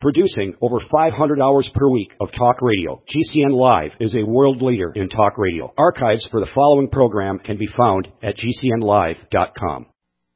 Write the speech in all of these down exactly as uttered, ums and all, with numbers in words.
Producing over five hundred hours per week of talk radio, G C N Live is a world leader in talk radio. Archives for the following program can be found at G C N live dot com.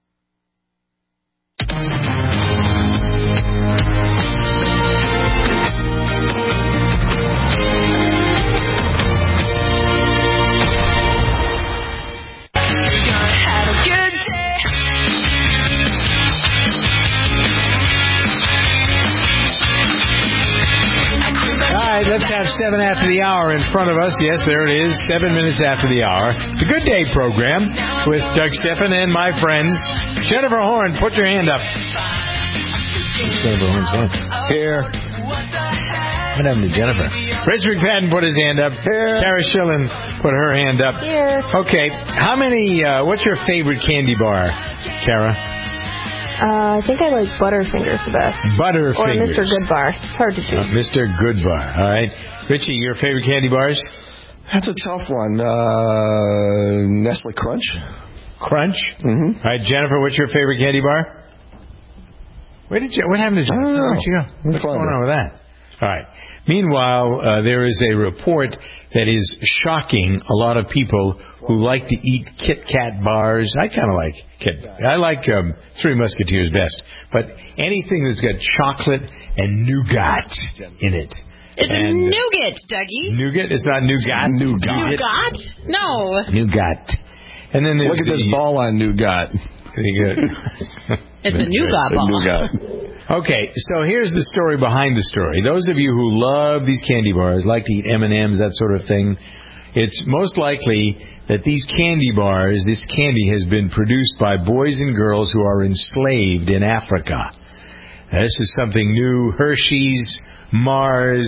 Let's have seven after the hour in front of us. Yes, there it is, seven minutes after the hour. The Good Day program with Doug Stephan and my friends. Jennifer Horn, put your hand up. Jennifer Horn's hand. Here. What happened to Jennifer? Rich McFadden put his hand up. Here. Kara Schillen put her hand up. Here. Okay, how many, uh, what's your favorite candy bar, Kara? Uh, I think I like Butterfingers the best. Butterfingers. Or Mister Goodbar. It's hard to choose. Uh, Mister Goodbar. All right. Richie, your favorite candy bars? That's a tough one. Uh, Nestle Crunch. Crunch? Mm-hmm. All right, Jennifer, what's your favorite candy bar? Where did you, what happened to Jennifer? I don't know. Where'd she go? What's going on with that? All right. Meanwhile, uh, there is a report that is shocking a lot of people who like to eat Kit Kat bars. I kind of like Kit. I like um, Three Musketeers best. But anything that's got chocolate and nougat in it. It's and, a nougat, Dougie. Nougat? It's not nougat. Nougat. Nougat? No. Nougat. And then there's Look at the, this ball on nougat. It's a nougat ball. Nougat. Okay, so here's the story behind the story. Those of you who love these candy bars, like to eat M and M's, that sort of thing, it's most likely that these candy bars, this candy has been produced by boys and girls who are enslaved in Africa. Now, this is something new. Hershey's, Mars,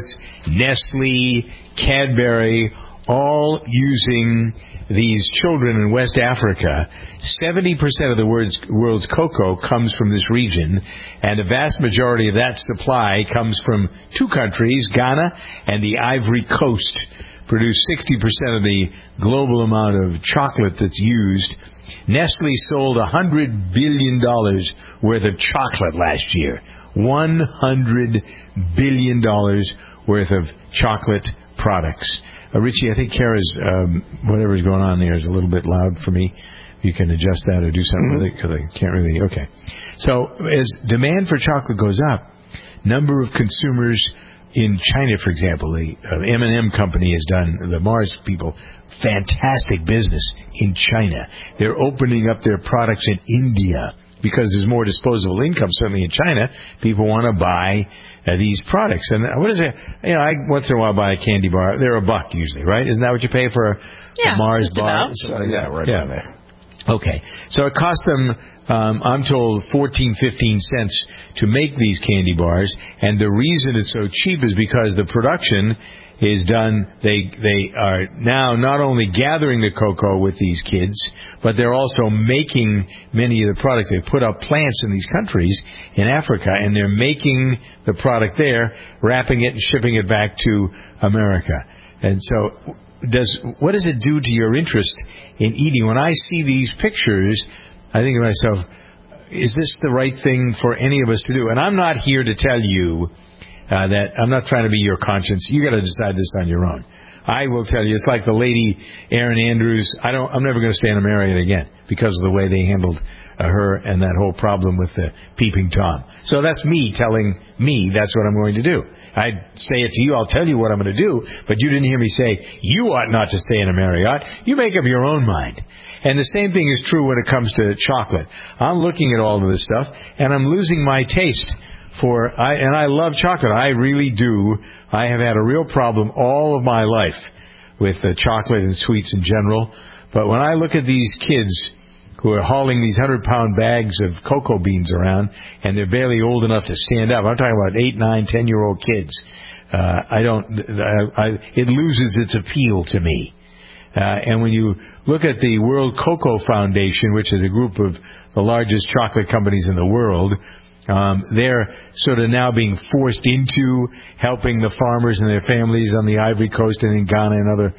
Nestle, Cadbury, all using these children in West Africa. seventy percent of the world's, world's cocoa comes from this region, and a vast majority of that supply comes from two countries, Ghana and the Ivory Coast, produce sixty percent of the global amount of chocolate that's used. Nestle sold one hundred billion dollars worth of chocolate last year. one hundred billion dollars worth of chocolate products. Uh, Richie, I think Kara's, um, whatever's going on there is a little bit loud for me. You can adjust that or do something mm-hmm. with it, because I can't really, okay. So as demand for chocolate goes up, number of consumers in China, for example, the uh, M and M company has done, the Mars people, fantastic business in China. They're opening up their products in India because there's more disposable income, certainly in China. People want to buy Uh, these products. And what is it? You know, I once in a while buy a candy bar. They're a buck usually, right? Isn't that what you pay for a, yeah, a Mars just bar? About. So, yeah, right yeah. on there. Okay. So it costs them, um, I'm told, fourteen, fifteen cents to make these candy bars. And the reason it's so cheap is because the production is done, they they are now not only gathering the cocoa with these kids, but they're also making many of the products. They put up plants in these countries in Africa, and they're making the product there, wrapping it and shipping it back to America. And so does what does it do to your interest in eating? When I see these pictures, I think to myself, is this the right thing for any of us to do? And I'm not here to tell you Uh, that I'm not trying to be your conscience. You got to decide this on your own. I will tell you, it's like the lady Erin Andrews. I don't. I'm never going to stand to marry it again because of the way they handled uh, her and that whole problem with the peeping Tom. So that's me telling me that's what I'm going to do. I'd say it to you. I'll tell you what I'm going to do, but you didn't hear me say you ought not to stay in a Marriott. You make up your own mind. And the same thing is true when it comes to chocolate. I'm looking at all of this stuff, and I'm losing my taste. For I and I love chocolate. I really do. I have had a real problem all of my life with uh, chocolate and sweets in general. But when I look at these kids who are hauling these hundred-pound bags of cocoa beans around, and they're barely old enough to stand up, I'm talking about eight, nine, ten-year-old kids. Uh, I don't. I, I, it loses its appeal to me. Uh, and when you look at the World Cocoa Foundation, which is a group of the largest chocolate companies in the world. Um, they're sort of now being forced into helping the farmers and their families on the Ivory Coast and in Ghana and other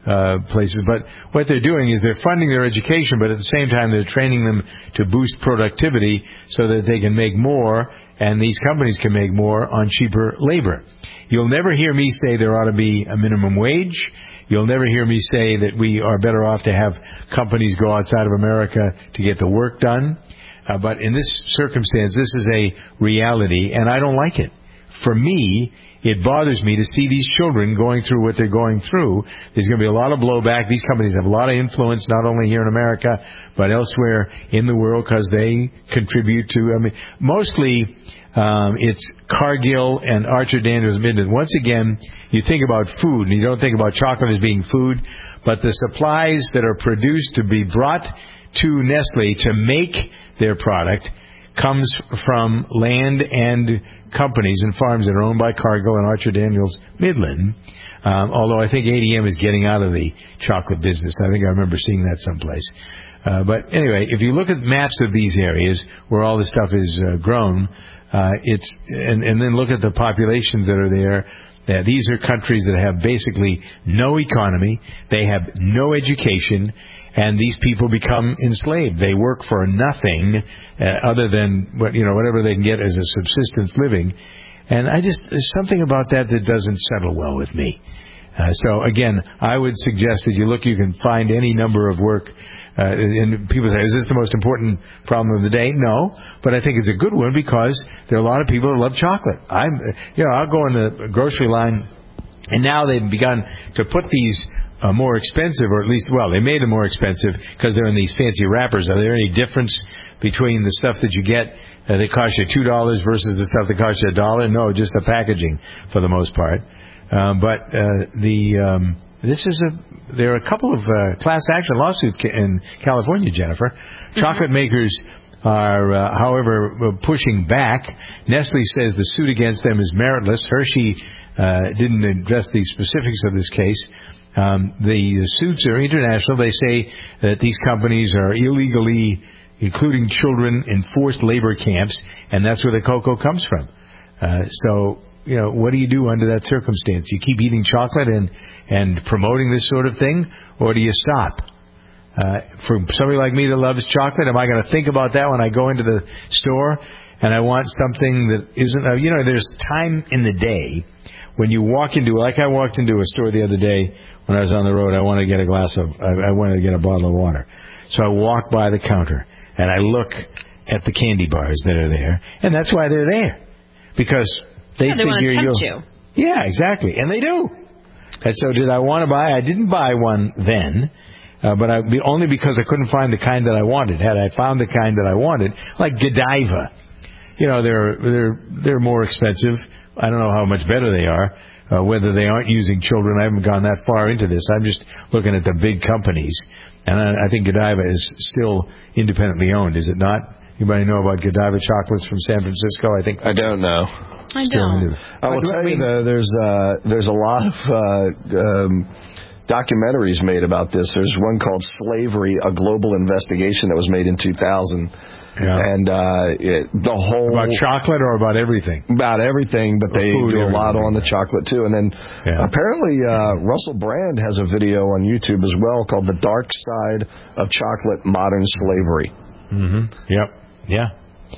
uh, places. But what they're doing is they're funding their education, but at the same time they're training them to boost productivity so that they can make more, and these companies can make more on cheaper labor. You'll never hear me say there ought to be a minimum wage. You'll never hear me say that we are better off to have companies go outside of America to get the work done. Uh, but in this circumstance, this is a reality, and I don't like it. For me, it bothers me to see these children going through what they're going through. There's going to be a lot of blowback. These companies have a lot of influence, not only here in America, but elsewhere in the world, because they contribute to, I mean, mostly um, it's Cargill and Archer Daniels Midland. Once again, you think about food, and you don't think about chocolate as being food, but the supplies that are produced to be brought to Nestle to make their product comes from land and companies and farms that are owned by Cargill and Archer Daniels Midland. Um, although I think A D M is getting out of the chocolate business. I think I remember seeing that someplace. Uh, but anyway, if you look at maps of these areas where all this stuff is uh, grown, uh, it's and, and then look at the populations that are there. Uh, these are countries that have basically no economy. They have no education. And these people become enslaved. They work for nothing uh, other than what you know, whatever they can get as a subsistence living. And I just there's something about that that doesn't settle well with me. Uh, so again, I would suggest that you look. You can find any number of work. Uh, and people say, "Is this the most important problem of the day?" No, but I think it's a good one because there are a lot of people that love chocolate. I'm, you know, I'll go in the grocery line, and now they've begun to put these. Uh, more expensive, or at least, well, they made them more expensive because they're in these fancy wrappers. Are there any difference between the stuff that you get uh, that costs you two dollars versus the stuff that costs you a dollar? No, just the packaging for the most part. Um, but uh, the um, this is a there are a couple of uh, class action lawsuits in California, Jennifer. Mm-hmm. Chocolate makers are, uh, however, pushing back. Nestle says the suit against them is meritless. Hershey uh, didn't address the specifics of this case. Um, the suits are international. They say that these companies are illegally including children in forced labor camps, and that's where the cocoa comes from. Uh, so, you know, what do you do under that circumstance? Do you keep eating chocolate and, and promoting this sort of thing, or do you stop? Uh, for somebody like me that loves chocolate, am I going to think about that when I go into the store and I want something that isn't, uh, you know, there's time in the day when you walk into, like I walked into a store the other day when I was on the road. I wanted to get a glass of, I wanted to get a bottle of water. So I walk by the counter and I look at the candy bars that are there, and that's why they're there, because they, yeah, they figure want to you'll. tempt you. Yeah, exactly, and they do. And so, did I want to buy? I didn't buy one then, uh, but I, only because I couldn't find the kind that I wanted. Had I found the kind that I wanted, like Godiva, you know, they're they're they're more expensive. I don't know how much better they are, uh, whether they aren't using children. I haven't gone that far into this. I'm just looking at the big companies. And I, I think Godiva is still independently owned, is it not? Anybody know about Godiva chocolates from San Francisco? I think I don't know. I don't. I will tell you, though, there's, uh, there's a lot of uh, um, documentaries made about this. There's one called Slavery, a Global Investigation that was made in two thousand. Yeah. And uh, it, the whole... About chocolate or about everything? About everything, but they do a lot on the chocolate, too. And then yeah. apparently uh, Russell Brand has a video on YouTube as well called The Dark Side of Chocolate, Modern Slavery. Mm-hmm. Yep. Yeah.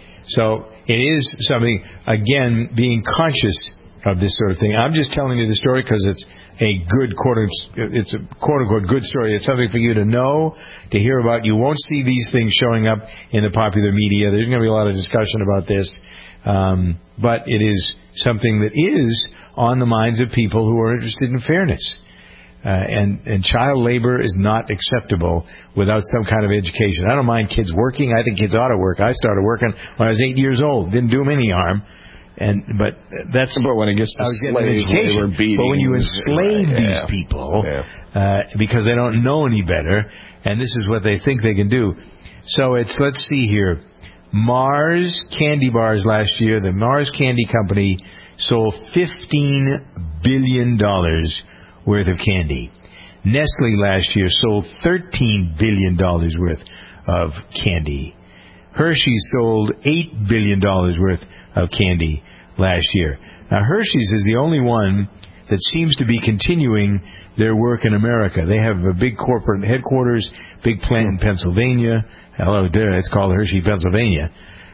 So it is something, again, being conscious of this sort of thing. I'm just telling you the story because it's a good quarter, it's a quote-unquote good story. It's something for you to know, to hear about. You won't see these things showing up in the popular media. There's going to be a lot of discussion about this. Um, but it is something that is on the minds of people who are interested in fairness. Uh, and, and child labor is not acceptable without some kind of education. I don't mind kids working. I think kids ought to work. I started working when I was eight years old. Didn't do them any harm. And but that's but when it gets to slave labor beatings, but when you enslave right, these yeah. people yeah. uh, because they don't know any better, and this is what they think they can do. So it's let's see here, Mars candy bars last year. The Mars Candy Company sold fifteen billion dollars worth of candy. Nestle last year sold thirteen billion dollars worth of candy. Hershey sold eight billion dollars worth of candy last year. Now, Hershey's is the only one that seems to be continuing their work in America. They have a big corporate headquarters, big plant in Pennsylvania. Hello there, it's called Hershey, Pennsylvania.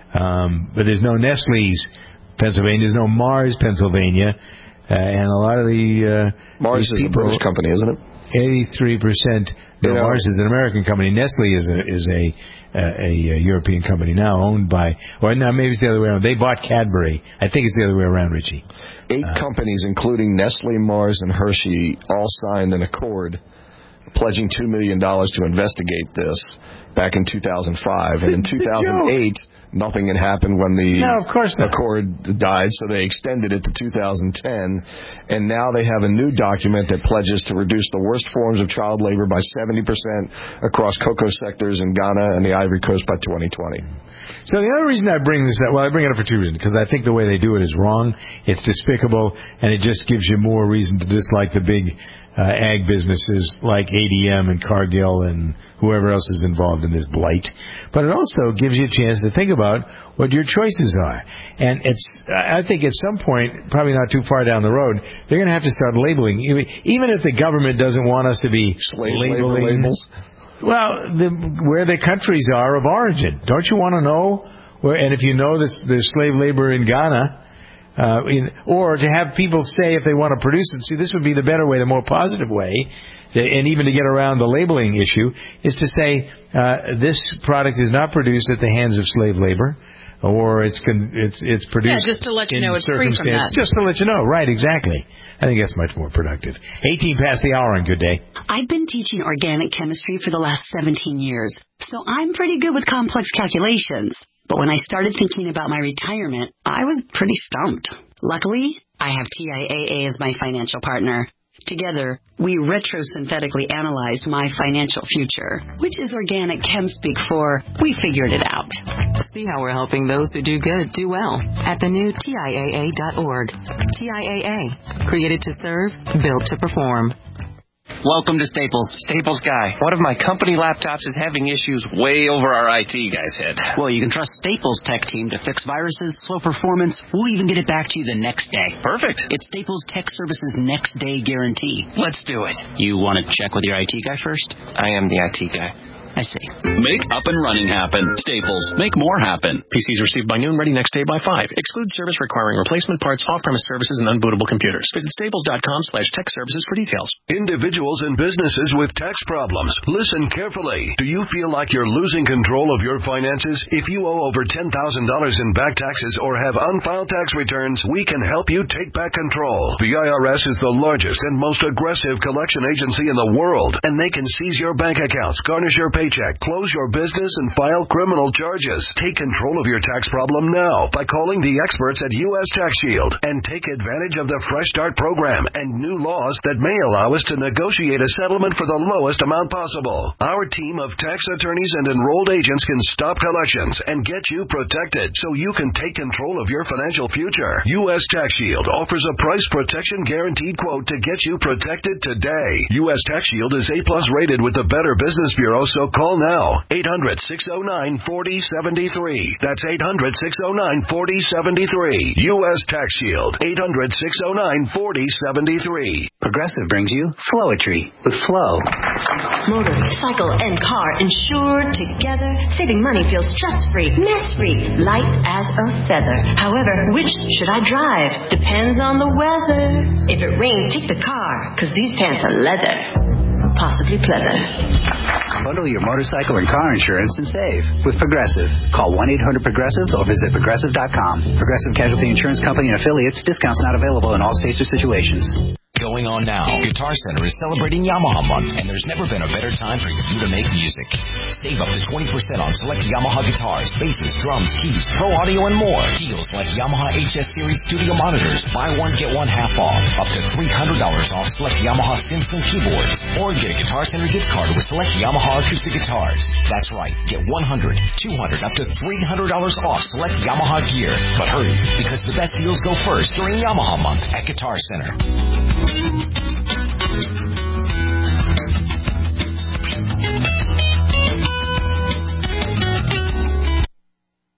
Um, but there's no Nestle's Pennsylvania, there's no Mars, Pennsylvania. Uh, and a lot of the... Uh, Mars is a British company, isn't it? eighty-three percent. No, you know, Mars is an American company. Nestle is a is a, a, a European company now, owned by, or no, maybe it's the other way around. They bought Cadbury. I think it's the other way around, Richie. Eight uh, companies, including Nestle, Mars, and Hershey, all signed an accord pledging two million dollars to investigate this back in two thousand five. And in two thousand eight, nothing had happened when the no, of course not. accord died, so they extended it to two thousand ten. And now they have a new document that pledges to reduce the worst forms of child labor by seventy percent across cocoa sectors in Ghana and the Ivory Coast by twenty twenty. So the other reason I bring this up, well, I bring it up for two reasons. Because I think the way they do it is wrong. It's despicable, and it just gives you more reason to dislike the big uh, ag businesses like A D M and Cargill and whoever else is involved in this blight. But it also gives you a chance to think about what your choices are. And it's, I think at some point, probably not too far down the road, they're going to have to start labeling. Even if the government doesn't want us to be Slave labeling... labels? Well, the, where the countries are of origin. Don't you want to know where? And if you know this, there's slave labor in Ghana, uh, in, or to have people say if they want to produce it. See, this would be the better way, the more positive way, and even to get around the labeling issue, is to say uh, this product is not produced at the hands of slave labor, or it's con- it's it's produced. Yeah, just to let you in know it's free from that. Just to let you know, right? Exactly. I think that's much more productive. eighteen past the hour, and good day. I've been teaching organic chemistry for the last seventeen years, so I'm pretty good with complex calculations. But when I started thinking about my retirement, I was pretty stumped. Luckily, I have T I A A as my financial partner. Together, we retrosynthetically analyzed my financial future, which is organic chem speak for we figured it out. See how we're helping those who do good do well at the new T I A A dot org. T I A A, created to serve, built to perform. Welcome to Staples. Staples Guy. One of my company laptops is having issues way over our I T guy's head. Well, you can trust Staples tech team to fix viruses, slow performance. We'll even get it back to you the next day. Perfect. It's Staples Tech Services next day guarantee. Let's do it. You want to check with your I T guy first? I am the I T guy. I see. Make up and running happen. Staples. Make more happen. P Cs received by noon, ready next day by five. Exclude service requiring replacement parts, off-premise services, and unbootable computers. Visit staples.com slash tech services for details. Individuals and businesses with tax problems. Listen carefully. Do you feel like you're losing control of your finances? If you owe over ten thousand dollars in back taxes or have unfiled tax returns, we can help you take back control. The I R S is the largest and most aggressive collection agency in the world, and they can seize your bank accounts, garnish your pay Check, close your business, and file criminal charges. Take control of your tax problem now by calling the experts at U S Tax Shield and take advantage of the Fresh Start program and new laws that may allow us to negotiate a settlement for the lowest amount possible. Our team of tax attorneys and enrolled agents can stop collections and get you protected so you can take control of your financial future. U S Tax Shield offers a price protection guaranteed quote to get you protected today. U S Tax Shield is A plus rated with the Better Business Bureau, so call now. eight hundred, six oh nine, four oh seven three. That's eight hundred, six oh nine, four oh seven three. U S Tax Shield. eight hundred, six oh nine, four oh seven three. Progressive brings you Flowetry with Flow. Motor, cycle, and car insured together. Saving money feels stress-free, mess-free, light as a feather. However, which should I drive? Depends on the weather. If it rains, take the car, because these pants are leather. Possibly pleather. Bundle your motorcycle and car insurance and save with Progressive. Call one eight hundred progressive or visit progressive dot com. Progressive Casualty Insurance Company and affiliates. Discounts not available in all states or situations. Going on now. Guitar Center is celebrating Yamaha Month, and there's never been a better time for you to make music. Save up to twenty percent on select Yamaha guitars, basses, drums, keys, pro audio, and more. Deals like Yamaha H S Series studio monitors. Buy one, get one half off. Up to three hundred dollars off select Yamaha synths and keyboards. Or get a Guitar Center gift card with select Yamaha acoustic guitars. That's right. Get one hundred dollars, two hundred dollars, up to three hundred dollars off select Yamaha gear. But hurry, because the best deals go first during Yamaha Month at Guitar Center.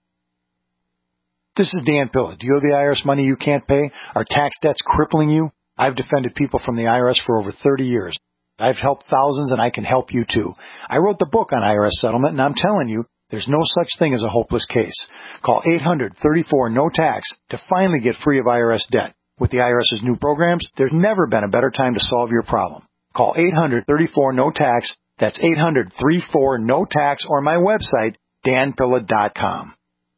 This is Dan Pilla. Do you owe the I R S money you can't pay? Are tax debts crippling you? I've defended people from the I R S for over thirty years. I've helped thousands, and I can help you too. I wrote the book on I R S settlement, and I'm telling you, there's no such thing as a hopeless case. Call eight hundred, thirty-four, no tax to finally get free of I R S debt. With the IRS's new programs, there's never been a better time to solve your problem. Call eight hundred, thirty-four, no tax. That's eight hundred, thirty-four, no tax, or my website, dan pilla dot com.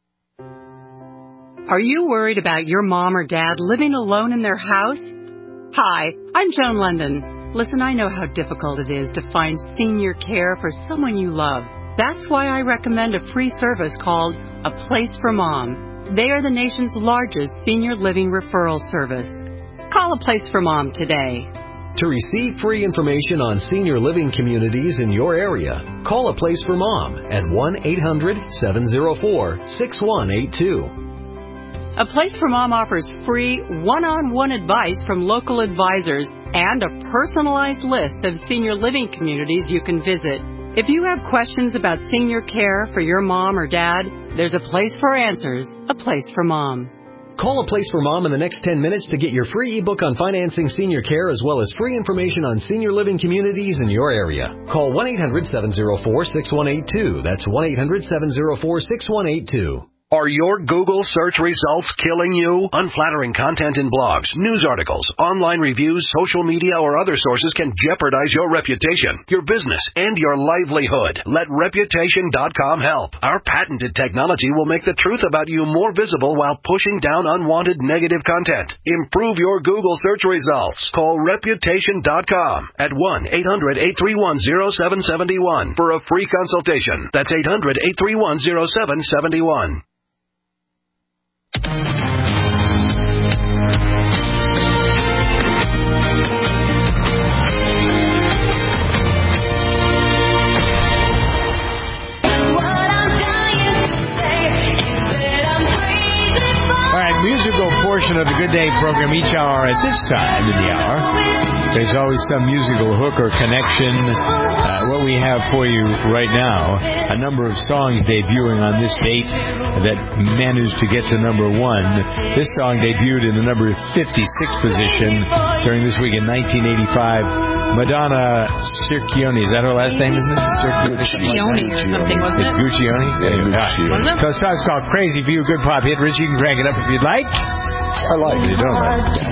Are you worried about your mom or dad living alone in their house? Hi, I'm Joan London. Listen, I know how difficult it is to find senior care for someone you love. That's why I recommend a free service called A Place for Mom. They are the nation's largest senior living referral service. Call A Place for Mom today. To receive free information on senior living communities in your area, call A Place for Mom at one eight hundred, seven oh four, six one eight two. A Place for Mom offers free one-on-one advice from local advisors and a personalized list of senior living communities you can visit. If you have questions about senior care for your mom or dad, there's a place for answers, A Place for Mom. Call A Place for Mom in the next ten minutes to get your free ebook on financing senior care as well as free information on senior living communities in your area. Call one eight hundred, seven oh four, six one eight two. That's one eight hundred, seven oh four, six one eight two. Are your Google search results killing you? Unflattering content in blogs, news articles, online reviews, social media, or other sources can jeopardize your reputation, your business, and your livelihood. Let Reputation dot com help. Our patented technology will make the truth about you more visible while pushing down unwanted negative content. Improve your Google search results. Call Reputation dot com at one eight hundred, eight three one, oh seven seven one for a free consultation. That's eight hundred, eight three one, oh seven seven one. Musical portion of the Good Day program each hour at this time in the hour. There's always some musical hook or connection. Uh, what we have for you right now, a number of songs debuting on this date that managed to get to number one. This song debuted in the number fifty-six position during this week in nineteen eighty-five. Madonna Circione, is that her last name, isn't it? Guccione or something, wasn't it? It's Guccione? Yeah, Guccione. So the song's called Crazy for You, good pop hit. Rich, you can crank it up if you'd like. I like it. You don't like it.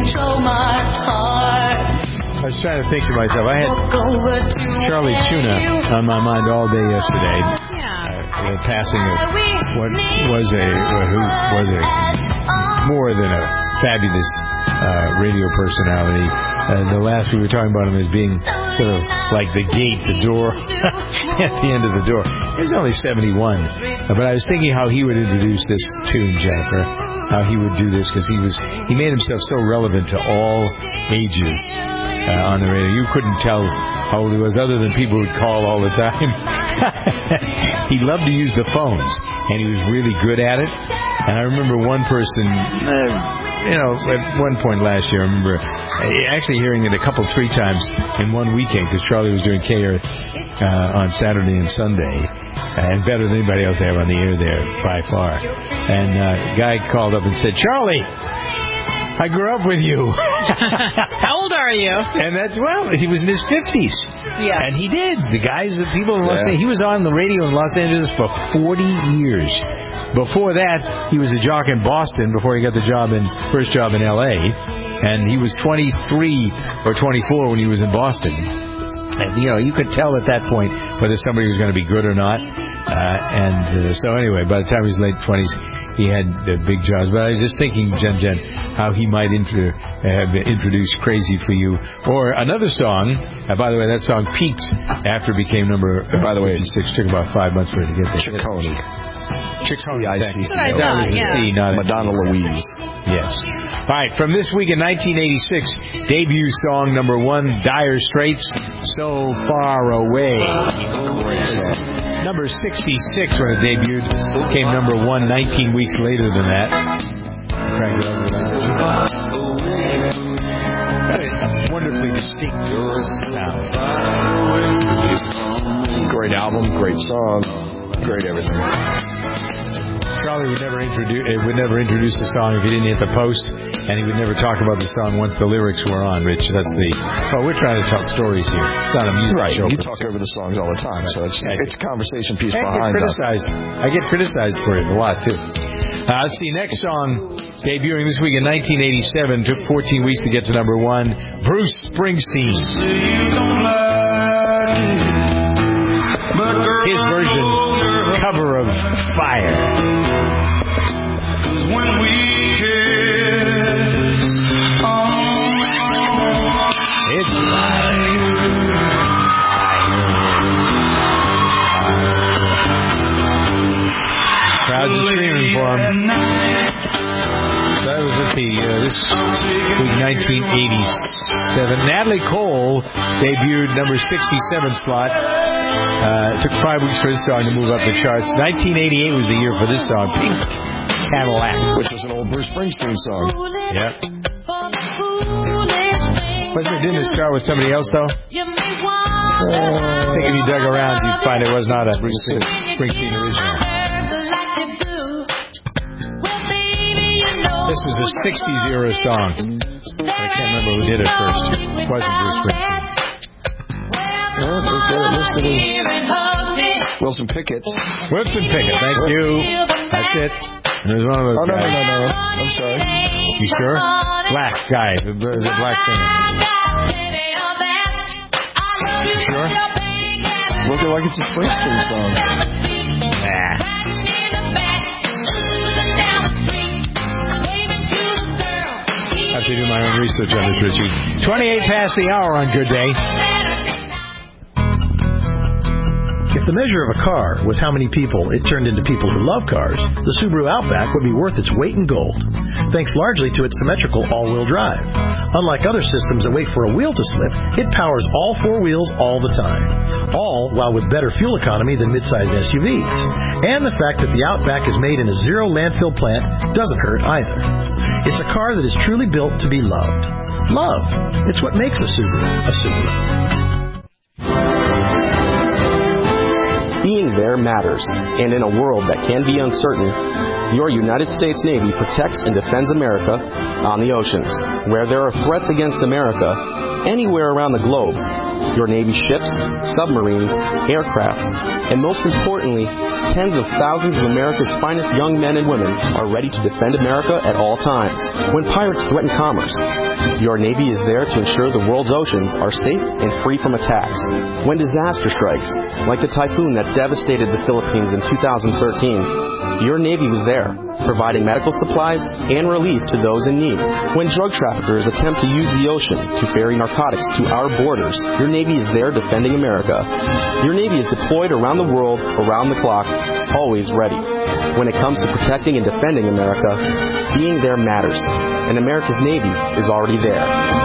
I was trying to think to myself, I had Charlie Tuna on my mind all day yesterday. Uh, the passing of what was a, who was a more than a fabulous uh, radio personality. And the last we were talking about him as being sort of like the gate, the door, at the end of the door. He was only seventy-one. But I was thinking how he would introduce this tune, Jennifer, how he would do this, because he was he made himself so relevant to all ages uh, on the radio. You couldn't tell how old he was, other than people would call all the time. He loved to use the phones, and he was really good at it. And I remember one person, uh, you know, at one point last year, I remember actually hearing it a couple, three times in one weekend, because Charlie was doing K R uh, on Saturday and Sunday, and better than anybody else they have on the air there, by far. And uh, a guy called up and said, Charlie, I grew up with you. How old are you? And that's, well, he was in his fifties. Yeah. And he did. The guys, the people in Los Yeah. Angeles, he was on the radio in Los Angeles for forty years. Before that, he was a jock in Boston before he got the job in, first job in L A. And he was twenty-three or twenty-four when he was in Boston. And, you know, you could tell at that point whether somebody was going to be good or not. Uh, and uh, so anyway, by the time he was late twenties, he had uh, big jobs. But I was just thinking, Jen Jen, how he might intro, uh, introduce Crazy for You. Or another song, uh, by the way, that song peaked after it became number uh, by the way, fifty-six. Took about five months for it to get there. Ciccone. Ciccone. I That, C C O. that was a yeah. C, not a Madonna Louise. Yes. All right, from this week in nineteen eighty-six, debut song number one, Dire Straits, So Far Away. Number sixty-six when it debuted, came number one nineteen weeks later than that. Crank it up. Wonderfully distinct sound. Great album, great song, great everything. Charlie would never introduce uh, would never introduce the song if he didn't hit the post, and he would never talk about the song once the lyrics were on. Rich, that's the. Well, we're trying to tell stories here. It's not a music right. show. You talk over the songs all the time, so it's yeah, it's a conversation piece I behind get criticized. us. I get criticized for it a lot too. Uh, let's see. Next song debuting this week in nineteen eighty-seven took fourteen weeks to get to number one. Bruce Springsteen. His version, cover of Fire. When we kiss, oh, it's fire. Crowds are screaming for him. So that was, let's see, uh, this week, nineteen eighty-seven. Natalie Cole debuted number sixty-seven slot. Uh, it took five weeks for this song to move up the charts. nineteen eighty-eight was the year for this song, Pink Cadillac. Which was an old Bruce Springsteen song. Yep. Wasn't it, didn't it start with somebody else, though? Uh, I think if you dug around, you'd find it was not a Bruce Springsteen original. This was a sixties era song. I can't remember who did it first. It wasn't Bruce Springsteen. Well, they've got it listed as Wilson Pickett. Wilson Pickett, thank you. That's it. There's one of those oh, no, guys. no, no, no. I'm sorry. You sure? Black guy, the, the black singer. You sure? Looking like it's a Springsteen song. Nah. I have to do my own research on this, Richie. twenty-eight past the hour on Good Day. If the measure of a car was how many people it turned into people who love cars, the Subaru Outback would be worth its weight in gold, thanks largely to its symmetrical all-wheel drive. Unlike other systems that wait for a wheel to slip, it powers all four wheels all the time, all while with better fuel economy than midsize S U Vs. And the fact that the Outback is made in a zero landfill plant doesn't hurt either. It's a car that is truly built to be loved. Love. It's what makes a Subaru a Subaru. Being there matters, and in a world that can be uncertain, your United States Navy protects and defends America on the oceans. Where there are threats against America, anywhere around the globe, your Navy ships, submarines, aircraft, and most importantly, tens of thousands of America's finest young men and women are ready to defend America at all times. When pirates threaten commerce, your Navy is there to ensure the world's oceans are safe and free from attacks. When disaster strikes, like the typhoon that devastated the Philippines in two thousand thirteen, your Navy was there, providing medical supplies and relief to those in need. When drug traffickers attempt to use the ocean to ferry narcotics to our borders, your Navy is there defending America. Your Navy is deployed around the world, around the clock, always ready. When it comes to protecting and defending America, being there matters, and America's Navy is already there.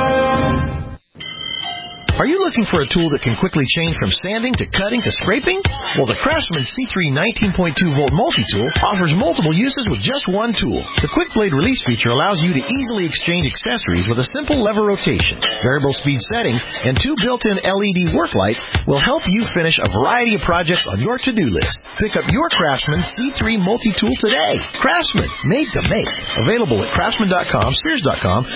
Are you looking for a tool that can quickly change from sanding to cutting to scraping? Well, the Craftsman C three nineteen point two volt multi-tool offers multiple uses with just one tool. The quick blade release feature allows you to easily exchange accessories with a simple lever rotation. Variable speed settings and two built-in L E D work lights will help you finish a variety of projects on your to-do list. Pick up your Craftsman C three multi-tool today. Craftsman, made to make. Available at craftsman dot com, sears dot com.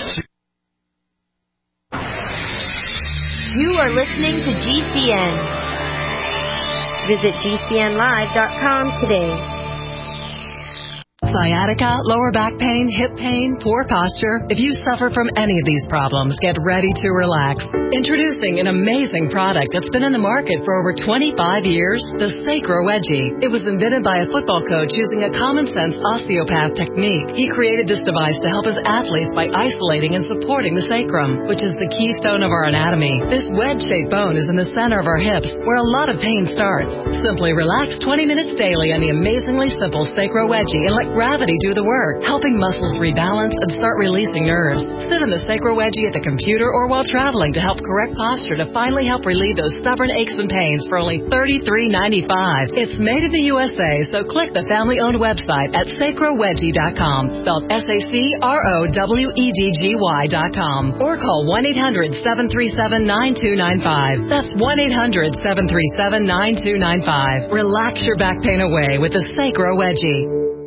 You are listening to G C N. Visit G C N live dot com today. Sciatica, lower back pain, hip pain, poor posture. If you suffer from any of these problems, get ready to relax. Introducing an amazing product that's been in the market for over twenty-five years, the Sacro Wedgie. It was invented by a football coach using a common-sense osteopath technique. He created this device to help his athletes by isolating and supporting the sacrum, which is the keystone of our anatomy. This wedge-shaped bone is in the center of our hips, where a lot of pain starts. Simply relax twenty minutes daily on the amazingly simple Sacro Wedgie and let gravity do the work, helping muscles rebalance and start releasing nerves. Sit in the Sacro Wedgie at the computer or while traveling to help correct posture to finally help relieve those stubborn aches and pains for only thirty-three ninety-five. It's made in the U S A, so click the family-owned website at sacro wedgie dot com, spelled S A C R O W E D G Y dot com, or call one eight hundred seven three seven nine two nine five. That's one eight hundred seven three seven nine two nine five. Relax your back pain away with the Sacro Wedgie.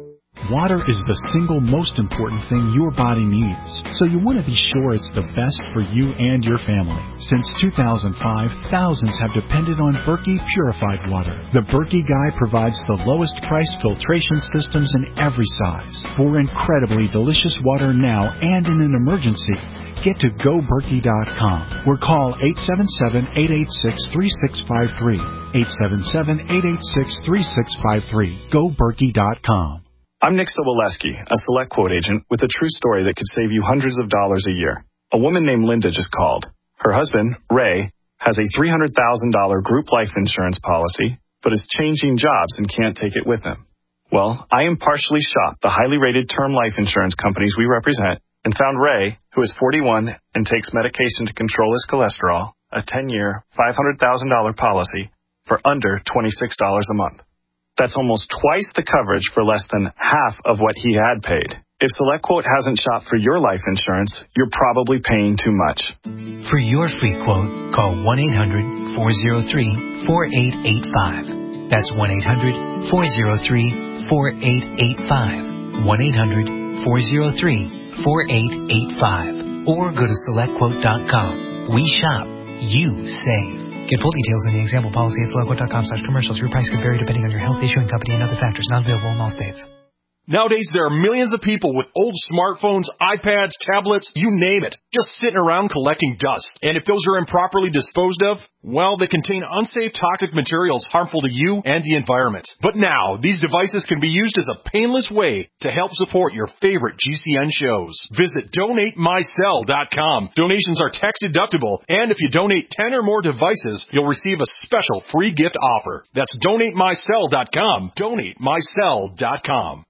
Water is the single most important thing your body needs, so you want to be sure it's the best for you and your family. Since two thousand five, thousands have depended on Berkey purified water. The Berkey Guy provides the lowest price filtration systems in every size. For incredibly delicious water now and in an emergency, get to go berkey dot com or call eight seven seven, eight eight six, three six five three. eight seven seven, eight eight six, three six five three. go berkey dot com. I'm Nick Soboleski, a Select Quote agent with a true story that could save you hundreds of dollars a year. A woman named Linda just called. Her husband, Ray, has a three hundred thousand dollars group life insurance policy, but is changing jobs and can't take it with him. Well, I impartially shopped the highly rated term life insurance companies we represent and found Ray, who is forty-one and takes medication to control his cholesterol, a ten-year, five hundred thousand dollars policy for under twenty-six dollars a month. That's almost twice the coverage for less than half of what he had paid. If SelectQuote hasn't shopped for your life insurance, you're probably paying too much. For your free quote, call one eight hundred, four oh three, four eight eight five. That's one eight hundred, four oh three, four eight eight five. one eight hundred, four oh three, four eight eight five. Or go to select quote dot com. We shop. You save. Get full details in the example policy at select quote dot com slash commercials. Your price can vary depending on your health, issuing company, and other factors. Not available in all states. Nowadays, there are millions of people with old smartphones, iPads, tablets, you name it, just sitting around collecting dust. And if those are improperly disposed of, well, they contain unsafe toxic materials harmful to you and the environment. But now, these devices can be used as a painless way to help support your favorite G C N shows. Visit donate my cell dot com. Donations are tax deductible, and if you donate ten or more devices, you'll receive a special free gift offer. That's donate my cell dot com. donate my cell dot com.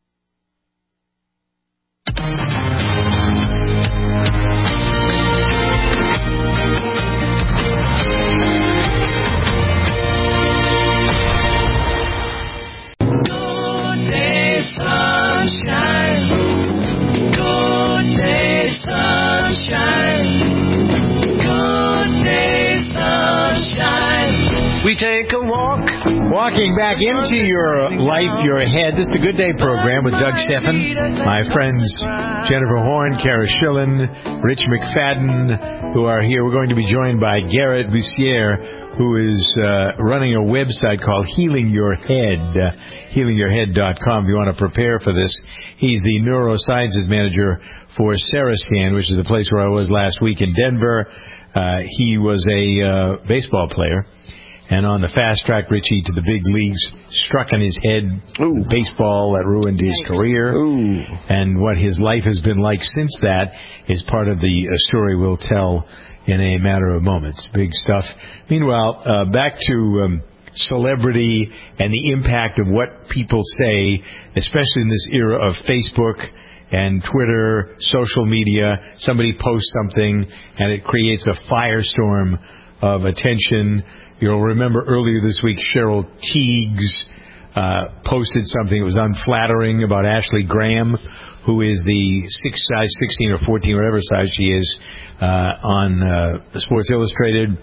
We take a walk. Walking back into your life, your head. This is the Good Day program with Doug Steffen. My friends Jennifer Horn, Kara Schillen, Rich McFadden, who are here. We're going to be joined by Garrett Bussiere, who is uh, running a website called Healing Your Head, uh, healing your head dot com if you want to prepare for this. He's the neurosciences manager for Serascan, which is the place where I was last week in Denver. Uh, he was a uh, baseball player. And on the fast track, Richie, to the big leagues, struck on his head Ooh. baseball that ruined his nice. career. Ooh. And what his life has been like since that is part of the uh, story we'll tell in a matter of moments. Big stuff. Meanwhile, uh, back to um, celebrity and the impact of what people say, especially in this era of Facebook and Twitter, social media. Somebody posts something, and it creates a firestorm of attention. You'll remember earlier this week, Cheryl Teagues uh, posted something that was unflattering about Ashley Graham, who is the six size sixteen or fourteen, whatever size she is, uh, on uh, Sports Illustrated,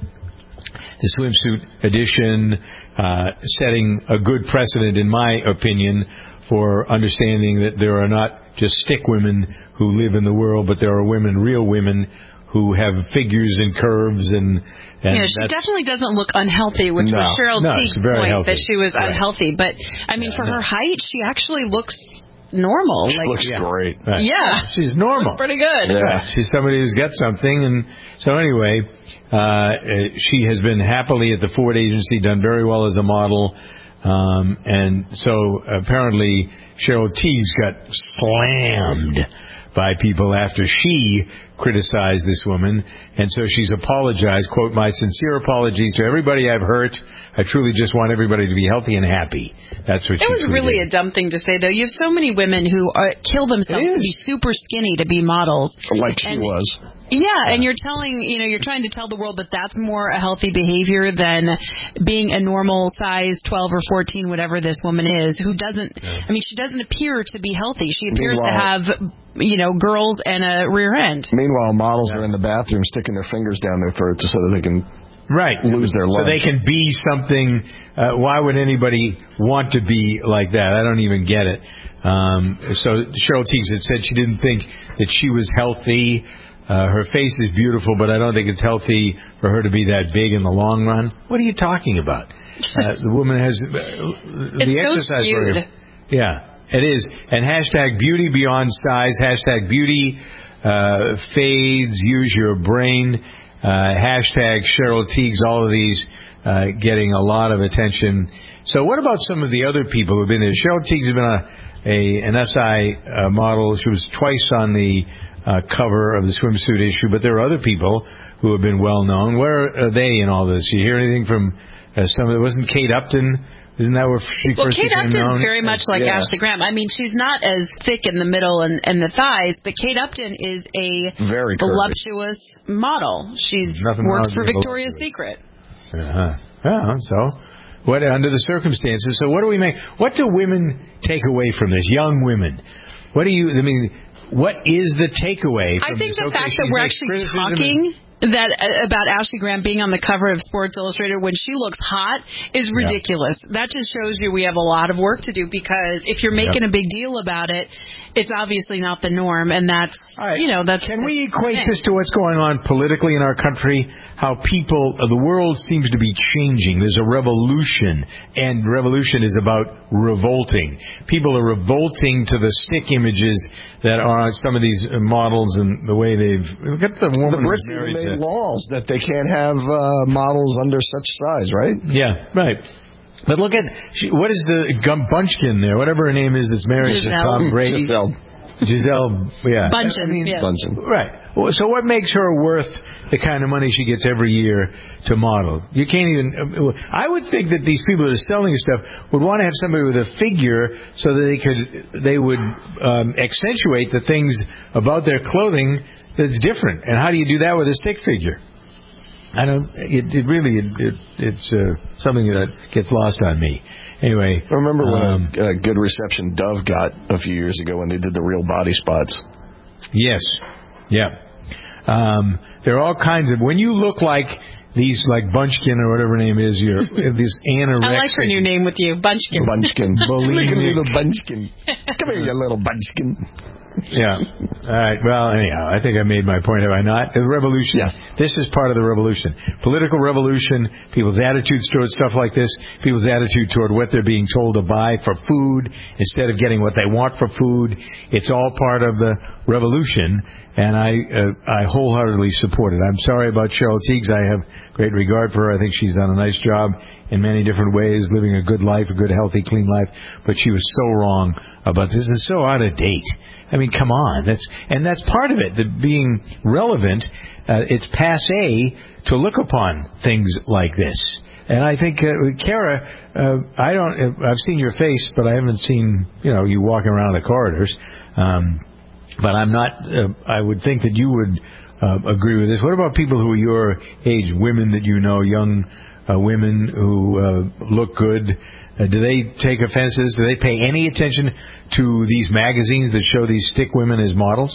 the swimsuit edition, uh, setting a good precedent, in my opinion, for understanding that there are not just stick women who live in the world, but there are women, real women, who have figures and curves and. And yeah, she definitely doesn't look unhealthy, which no, was Cheryl no, Teague's point, healthy. that she was right. unhealthy. But, I mean, yeah, for no. her height, she actually looks normal. She like, looks yeah. great. Right. Yeah. She's normal. Pretty good. Yeah. Right. She's somebody who's got something. And so anyway, uh, she has been happily at the Ford agency, done very well as a model. Um, and so apparently Cheryl Teagues got slammed by people after she criticized this woman, and so she's apologized, quote, my sincere apologies to everybody I've hurt. I truly just want everybody to be healthy and happy. That's what she It was tweeted. really a dumb thing to say, though. You have so many women who are, kill themselves to be super skinny to be models. Like she and, was. Yeah, yeah, and you're telling, you know, you're trying to tell the world that that's more a healthy behavior than being a normal size twelve or fourteen, whatever this woman is, who doesn't, yeah. I mean, she doesn't appear to be healthy. She appears Meanwhile, to have, you know, girls and a rear end. Meanwhile, models yeah. are in the bathroom sticking their fingers down their throats so that they can right. lose their lunch. So they can be something. Uh, why would anybody want to be like that? I don't even get it. Um, so Cheryl Tiegs had said she didn't think that she was healthy. Uh, her face is beautiful, but I don't think it's healthy for her to be that big in the long run. What are you talking about? Uh, the woman has uh, it's the so exercise skewed. program. Yeah, it is. And hashtag beauty beyond size. Hashtag beauty uh, fades. Use your brain. Uh, hashtag Cheryl Tiegs. All of these uh, getting a lot of attention. So what about some of the other people who have been there? Cheryl Tiegs has been a, a an S I uh, model. She was twice on the uh, cover of the swimsuit issue, but there are other people who have been well known. Where are they in all this? You hear anything from uh, some of it? Wasn't Kate Upton? Isn't that where she well, first Kate became Upton's known? very much like yeah. Ashley Graham. I mean, she's not as thick in the middle and, and the thighs, but Kate Upton is a very voluptuous model. She works for Victoria's Secret. Uh-huh. Yeah, so what under the circumstances? So what do we make? What do women take away from this? Young women. What do you? I mean, what is the takeaway from I think this? the Okay, fact she that we're makes actually criticism talking and- that uh, about Ashley Graham being on the cover of Sports Illustrated when she looks hot is ridiculous. Yeah. That just shows you we have a lot of work to do, because if you're making yep. a big deal about it, it's obviously not the norm, and that's right. you know that's. Can that's we equate this to what's going on politically in our country? How people, uh, the world seems to be changing. There's a revolution, and revolution is about revolting. People are revolting to the stick images that are on some of these models and the way they've look at the woman the who's Brits married made to, laws that they can't have uh, models under such size, right? Yeah, right. But look at, she, what is the Gum Bunchkin there, whatever her name is that's married Giselle. to Tom Brady? Giselle. Giselle, yeah. Bundchen, I mean, yeah. Bundchen. Right. Well, so what makes her worth the kind of money she gets every year to model? You can't even, I would think that these people that are selling this stuff would want to have somebody with a figure so that they could, they would um, accentuate the things about their clothing that's different. And how do you do that with a stick figure? I don't. It, it really. It, it, it's uh, something that gets lost on me. Anyway, I remember when um, a, a good reception Dove got a few years ago when they did the real body spots. Yes. Yeah. Um, there are all kinds of. When you look like these, like Bunchkin or whatever her name is, you're this anorexic. I like her new name with you, Bunchkin. Bunchkin. Bulimic. Little Bunchkin. Come here, you little Bunchkin. Yeah. All right. Well, anyhow, I think I made my point, have I not? The revolution. Yes. This is part of the revolution. Political revolution, people's attitudes toward stuff like this, people's attitude toward what they're being told to buy for food instead of getting what they want for food. It's all part of the revolution, and I uh, I wholeheartedly support it. I'm sorry about Cheryl Tiegs. I have great regard for her. I think she's done a nice job in many different ways, living a good life, a good, healthy, clean life. But she was so wrong about this. It's so out of date. I mean, come on. That's and that's part of it. That being relevant, uh, it's passé to look upon things like this. And I think, uh, Kara, uh, I don't. I've seen your face, but I haven't seen you know you walking around the corridors. Um, but I'm not. Uh, I would think that you would uh, agree with this. What about people who are your age, women that you know, young uh, women who uh, look good? Uh, do they take offenses? Do they pay any attention to these magazines that show these stick women as models?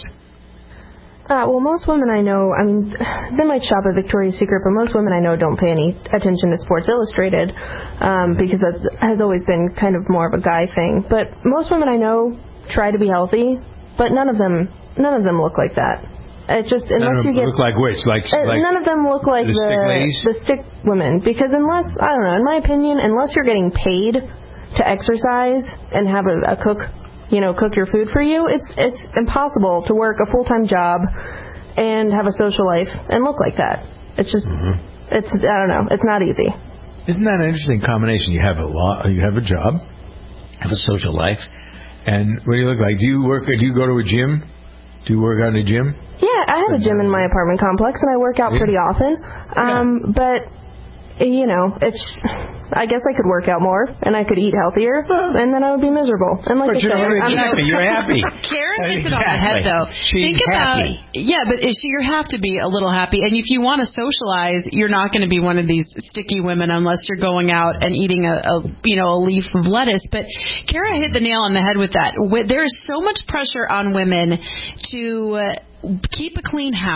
Uh, well, most women I know, I mean, they might shop at Victoria's Secret, but most women I know don't pay any attention to Sports Illustrated um, because that has always been kind of more of a guy thing. But most women I know try to be healthy, but none of them, none of them look like that. It just unless you get look like which like, uh, like none of them look like the, the stick ladies? the stick women, because unless I don't know, in my opinion, unless you're getting paid to exercise and have a, a cook, you know, cook your food for you, it's it's impossible to work a full time job and have a social life and look like that. It's just mm-hmm. it's I don't know, it's not easy. Isn't that an interesting combination? You have a law, you have a job, have a social life, and what do you look like? Do you work? Do you go to a gym? Do you work out in a gym? Yeah, I have a gym in my apartment complex, and I work out yeah. pretty often. Um, yeah. But, you know, it's. I guess I could work out more, and I could eat healthier, and then I would be miserable. And like but I said, you're, I'm exactly, not, you're happy. Karen hits exactly. it on the head, though. She's Think about, happy. Yeah, but is she, you have to be a little happy. And if you want to socialize, you're not going to be one of these sticky women unless you're going out and eating a, a you know a leaf of lettuce. But Kara hit the nail on the head with that. There is so much pressure on women to uh, keep a clean house,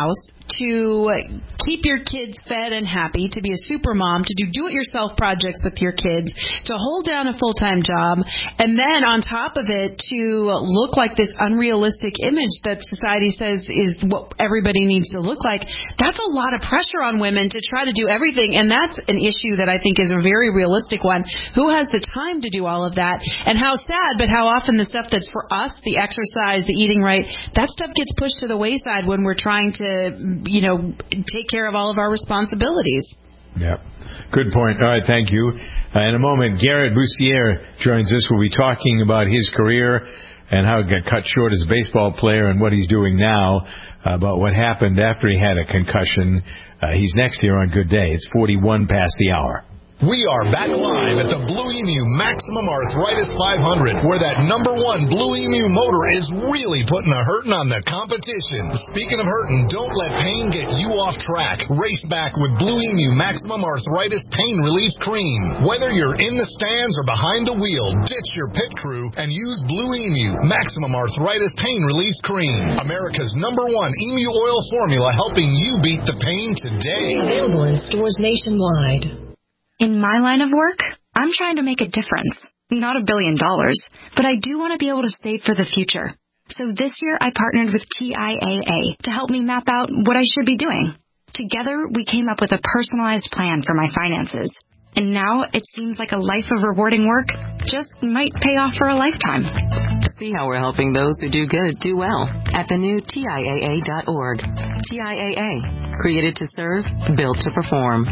to keep your kids fed and happy, to be a super mom, to do do-it-yourself projects with your kids, to hold down a full-time job, and then on top of it, to look like this unrealistic image that society says is what everybody needs to look like. That's a lot of pressure on women to try to do everything, and that's an issue that I think is a very realistic one. Who has the time to do all of that? And how sad, but how often the stuff that's for us, the exercise, the eating right, that stuff gets pushed to the wayside when we're trying to, you know, take care of all of our responsibilities. Yeah. Good point. All right, thank you. Uh, in a moment, Garrett Boussier joins us. We'll be talking about his career and how he got cut short as a baseball player and what he's doing now, uh, about what happened after he had a concussion. Uh, he's next here on Good Day. It's forty-one past the hour. We are back live at the Blue Emu Maximum Arthritis five hundred, where that number one Blue Emu motor is really putting a hurting on the competition. Speaking of hurting, don't let pain get you off track. Race back with Blue Emu Maximum Arthritis Pain Relief Cream. Whether you're in the stands or behind the wheel, ditch your pit crew and use Blue Emu Maximum Arthritis Pain Relief Cream. America's number one emu oil formula, helping you beat the pain today. Available in stores nationwide. In my line of work, I'm trying to make a difference. Not a billion dollars, but I do want to be able to save for the future. So this year I partnered with T I A A to help me map out what I should be doing. Together, we came up with a personalized plan for my finances. And now it seems like a life of rewarding work just might pay off for a lifetime. See how we're helping those who do good do well at the new T I A A dot org. T I A A, created to serve, built to perform.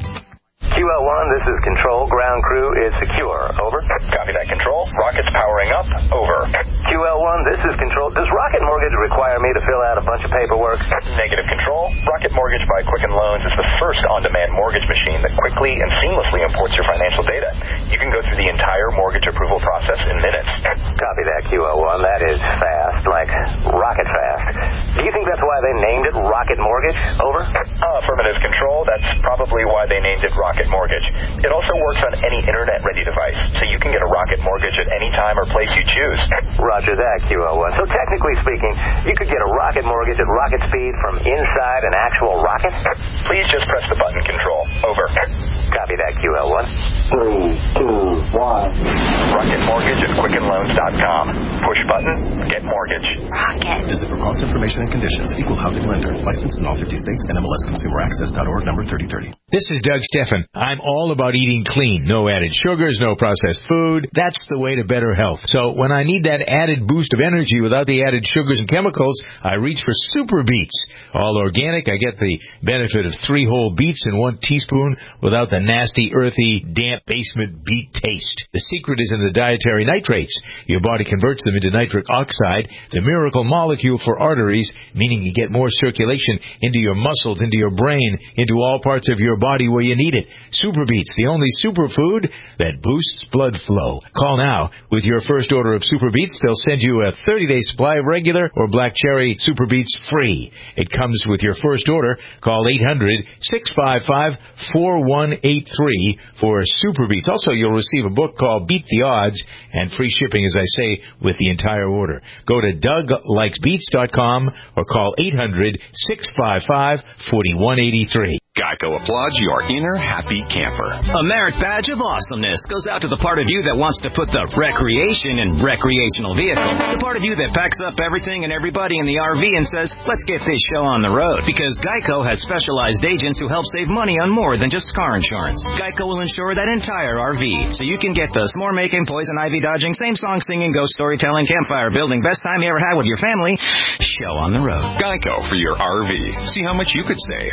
Q L one, this is Control. Ground crew is secure. Over. Copy that, Control. Rockets powering up. Over. Q L one, this is Control. Does Rocket Mortgage require me to fill out a bunch of paperwork? Negative, Control. Rocket Mortgage by Quicken Loans is the first on-demand mortgage machine that quickly and seamlessly imports your financial data. You can go through the entire mortgage approval process in minutes. Copy that, Q L one. That is fast, like rocket fast. Do you think that's why they named it Rocket Mortgage? Over. Uh, affirmative, Control. That's probably why they named it Rocket Mortgage. It also works on any internet-ready device, so you can get a Rocket Mortgage at any time or place you choose. Roger that, Q L one. So technically speaking, you could get a Rocket Mortgage at rocket speed from inside an actual rocket? Please just press the button, Control. Over. Copy that, Q L one. Three, two, one. Rocket Mortgage at Quicken Loans dot com. Push button, get mortgage. Rocket. Visit for cost information and conditions. Equal housing lender. Licensed in all fifty states. N M L S Consumer Access dot org, number thirty thirty. This is Doug Steffen. I'm all about eating clean. No added sugars, no processed food. That's the way to better health. So when I need that added boost of energy without the added sugars and chemicals, I reach for Super Beets. All organic. I get the benefit of three whole beets in one teaspoon without the nasty, earthy, damp basement beet taste. The secret is in the dietary nitrates. Your body converts them into nitric oxide, the miracle molecule for arteries, meaning you get more circulation into your muscles, into your brain, into all parts of your body where you need it. Super Beets, the only superfood that boosts blood flow. Call now. With your first order of Super Beets, they'll send you a thirty-day supply of regular or black cherry Super Beets free. It comes with your first order. Call eight hundred, six five five, four one eight three for Super Beets. Also, you'll receive a book called Beat the Odds and free shipping, as I say, with the entire order. Go to Doug Likes Beets dot com or call eight hundred, six five five, four one eight three. Geico applauds your inner happy camper. A merit badge of awesomeness goes out to the part of you that wants to put the recreation in recreational vehicle. The part of you that packs up everything and everybody in the R V and says, let's get this show on the road. Because Geico has specialized agents who help save money on more than just car insurance. Geico will insure that entire R V, so you can get the s'more making, poison ivy dodging, same song singing, ghost storytelling, campfire building, best time you ever had with your family show on the road. Geico for your R V. See how much you could save.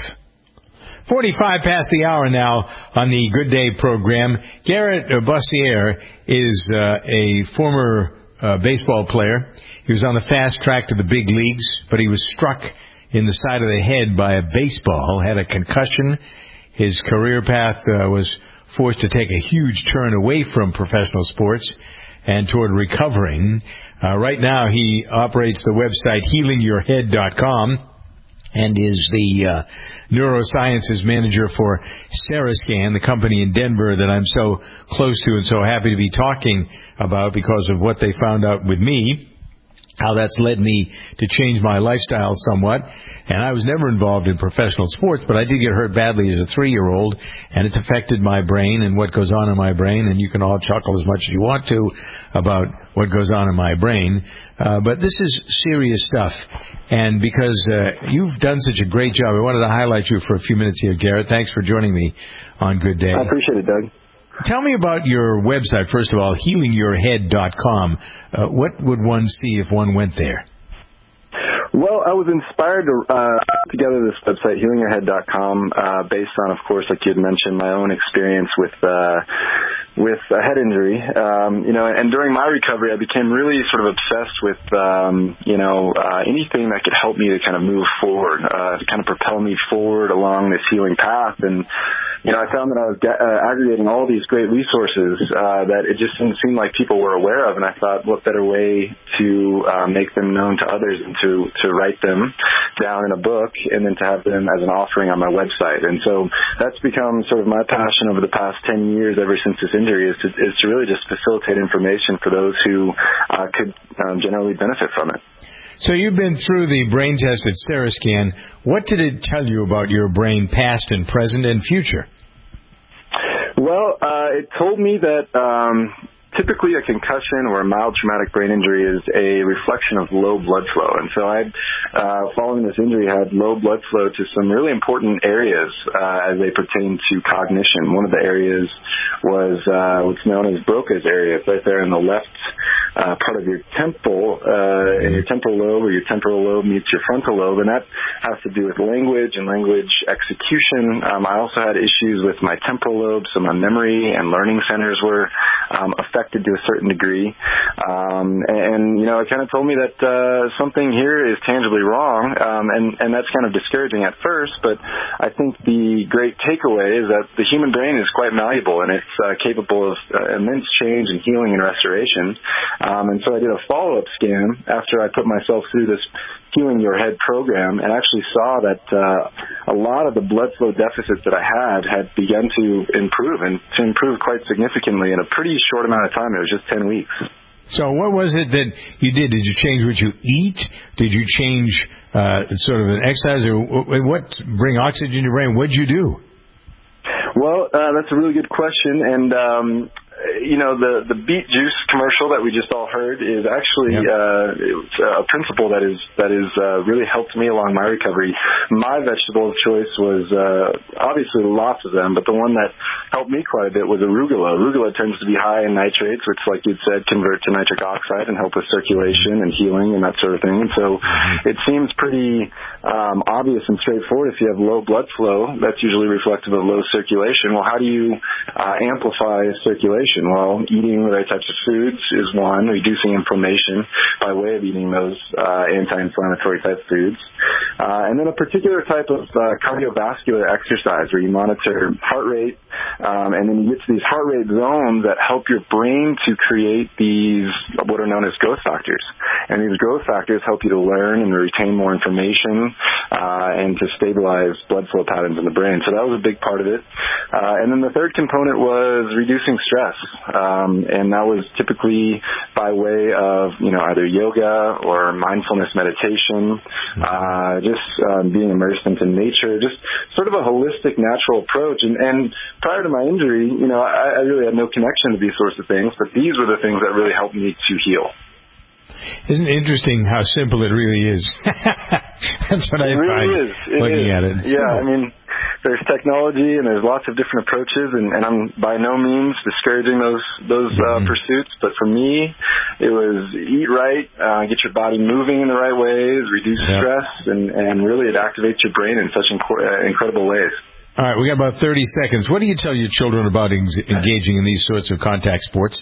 forty-five past the hour now on the Good Day program. Garrett Boussier is uh, a former uh, baseball player. He was on the fast track to the big leagues, but he was struck in the side of the head by a baseball, had a concussion. His career path uh, was forced to take a huge turn away from professional sports and toward recovering. Uh, right now he operates the website healing your head dot com. And is the uh, neurosciences manager for Serascan, the company in Denver that I'm so close to and so happy to be talking about because of what they found out with me. how that's led me to change my lifestyle somewhat. And I was never involved in professional sports, but I did get hurt badly as a three-year-old, and it's affected my brain and what goes on in my brain, and you can all chuckle as much as you want to about what goes on in my brain. Uh, but this is serious stuff. And because uh, you've done such a great job, I wanted to highlight you for a few minutes here, Garrett. Thanks for joining me on Good Day. I appreciate it, Doug. Tell me about your website, first of all, healing your head dot com. Uh, what would one see if one went there? Well, I was inspired to uh, put together this website, healing your head dot com, uh, based on, of course, like you had mentioned, my own experience with uh, with a head injury. Um, you know, and during my recovery, I became really sort of obsessed with, um, you know, uh, anything that could help me to kind of move forward, uh, to kind of propel me forward along this healing path. And you know, I found that I was uh, aggregating all these great resources uh, that it just didn't seem like people were aware of, and I thought, what better way to uh, make them known to others than to, to write them down in a book and then to have them as an offering on my website. And so that's become sort of my passion over the past ten years, ever since this injury, is to, is to really just facilitate information for those who uh, could um, generally benefit from it. So you've been through the brain test at Sarascan. What did it tell you about your brain, past and present and future? Well, uh, it told me that um, typically a concussion or a mild traumatic brain injury is a reflection of low blood flow. And so I, uh, following this injury, had low blood flow to some really important areas uh, as they pertain to cognition. One of the areas was uh, what's known as Broca's area. It's right there in the left uh, part of your temple, uh, in your temporal lobe, or your temporal lobe meets your frontal lobe, and that has to do with language and language execution. Um, I also had issues with my temporal lobe, so my memory and learning centers were um, affected to a certain degree. Um, and, you know, it kind of told me that uh, something here is tangibly wrong, um, and, and that's kind of discouraging at first, but I think the great takeaway is that the human brain is quite malleable, and it's uh, capable of uh, immense change and healing and restoration. Um, and so I did a follow-up scan after I put myself through this Healing Your Head program, and actually saw that uh, a lot of the blood flow deficits that I had had begun to improve, and to improve quite significantly in a pretty short amount of time. It was just ten weeks. So what was it that you did? Did you change what you eat? Did you change uh, sort of an exercise? Or what bring oxygen to your brain? What did you do? Well, uh, that's a really good question, and um, you know, the, the beet juice commercial that we just all heard is actually yep. uh, it's a principle that is that is uh, really helped me along my recovery. My vegetable of choice was uh, obviously lots of them, but the one that helped me quite a bit was arugula. Arugula tends to be high in nitrates, which, like you'd said, convert to nitric oxide and help with circulation and healing and that sort of thing. And so it seems pretty um, obvious and straightforward. If you have low blood flow, that's usually reflective of low circulation. Well, how do you uh, amplify circulation? Well, eating the right types of foods is one, reducing inflammation by way of eating those uh, anti-inflammatory type foods. Uh, and then a particular type of uh, cardiovascular exercise where you monitor heart rate, um, and then you get to these heart rate zones that help your brain to create these, what are known as growth factors. And these growth factors help you to learn and retain more information uh, and to stabilize blood flow patterns in the brain. So that was a big part of it. Uh, and then the third component was reducing stress. Um, and that was typically by way of, you know, either yoga or mindfulness meditation, uh, just um, being immersed into nature, just sort of a holistic, natural approach. And, and prior to my injury, you know, I, I really had no connection to these sorts of things, but these were the things that really helped me to heal. Isn't it interesting how simple it really is? That's what I it really find is. It looking is. at it. Yeah, I mean, there's technology and there's lots of different approaches, and, and I'm by no means discouraging those those uh, mm-hmm. pursuits. But for me, it was eat right, uh, get your body moving in the right ways, reduce yep. stress, and, and really it activates your brain in such inc- uh, incredible ways. All right, we got about thirty seconds. What do you tell your children about ex- engaging in these sorts of contact sports?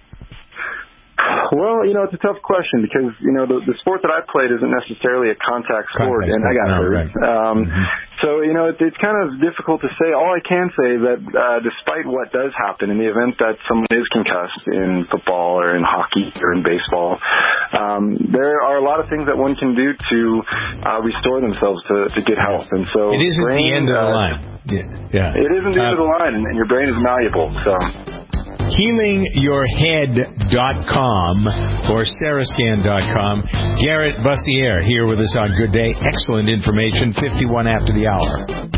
Well, you know, it's a tough question because, you know, the, the sport that I played isn't necessarily a contact sport, contact and sport. I got no, hurt. Right. Um, mm-hmm. So, you know, it, it's kind of difficult to say. All I can say is that uh, despite what does happen in the event that someone is concussed in football or in hockey or in baseball, um, there are a lot of things that one can do to uh, restore themselves to, to good health. And so it isn't brain, the end of the uh, line. Yeah. yeah. It isn't the uh, end of the line, and, and your brain is malleable. So. healing your head dot com or Serascan dot com. Garrett Bussiere here with us on Good Day. Excellent information, fifty-one after the hour.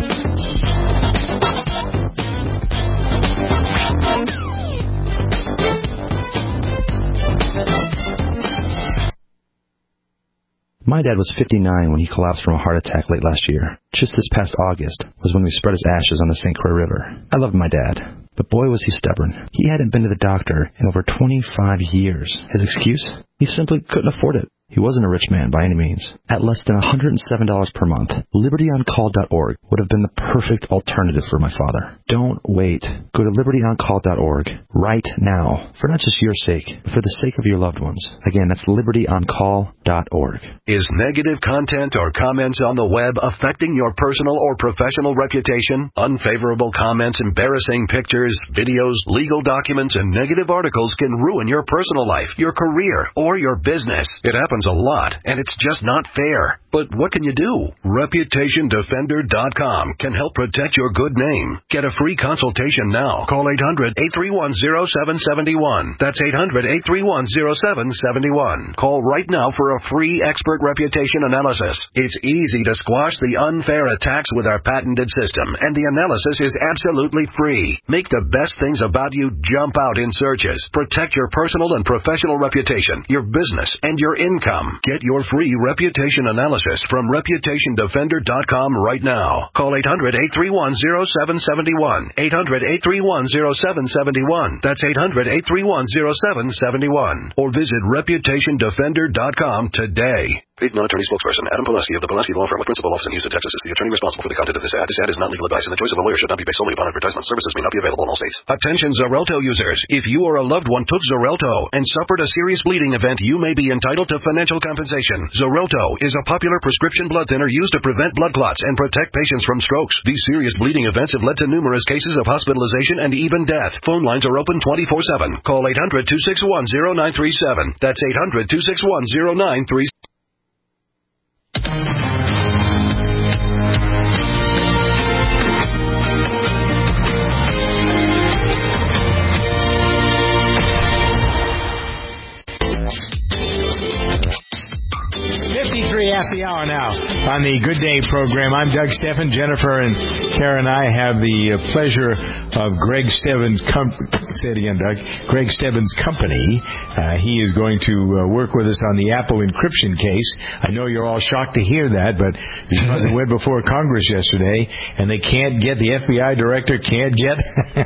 My dad was fifty-nine when he collapsed from a heart attack late last year. Just this past August was when we spread his ashes on the Saint Croix River. I loved my dad, but boy was he stubborn. He hadn't been to the doctor in over twenty-five years. His excuse? He simply couldn't afford it. He wasn't a rich man by any means. At less than one hundred seven dollars per month, liberty on call dot org would have been the perfect alternative for my father. Don't wait. Go to liberty on call dot org right now, for not just your sake, but for the sake of your loved ones. Again, that's liberty on call dot org. Is negative content or comments on the web affecting your personal or professional reputation? Unfavorable comments, embarrassing pictures, videos, legal documents, and negative articles can ruin your personal life, your career, or your business. It happens a lot, and it's just not fair. But what can you do? reputation defender dot com can help protect your good name. Get a free consultation now. Call eight hundred, eight three one, zero seven seven one. That's eight hundred, eight three one, zero seven seven one. Call right now for a free expert reputation analysis. It's easy to squash the unfair attacks with our patented system, and the analysis is absolutely free. Make the best things about you jump out in searches. Protect your personal and professional reputation, your business, and your income. Get your free reputation analysis from reputation defender dot com right now. Call eight hundred, eight three one, zero seven seven one. eight hundred, eight three one, zero seven seven one. That's eight hundred, eight three one, zero seven seven one. Or visit reputation defender dot com today. Paid non-attorney spokesperson Adam Pulaski of the Pulaski Law Firm with principal office in Houston, Texas, is the attorney responsible for the content of this ad. This ad is not legal advice, and the choice of a lawyer should not be based solely upon advertisement. Services may not be available in all states. Attention Xarelto users. If you or a loved one took Xarelto and suffered a serious bleeding event, you may be entitled to financial compensation. Xarelto is a popular prescription blood thinner used to prevent blood clots and protect patients from strokes. These serious bleeding events have led to numerous cases of hospitalization and even death. Phone lines are open twenty-four seven. Call eight hundred, two six one, zero nine three seven. That's eight hundred, two six one, zero nine three seven. fifty-three after the hour now on the Good Day program. I'm Doug Steffen. Jennifer and Kara and I have the uh, pleasure of Greg Stebbins' com- say it again, Doug. Greg Stebbins' company. Uh, he is going to uh, work with us on the Apple encryption case. I know you're all shocked to hear that, but because it went before Congress yesterday, and they can't get the F B I director can't get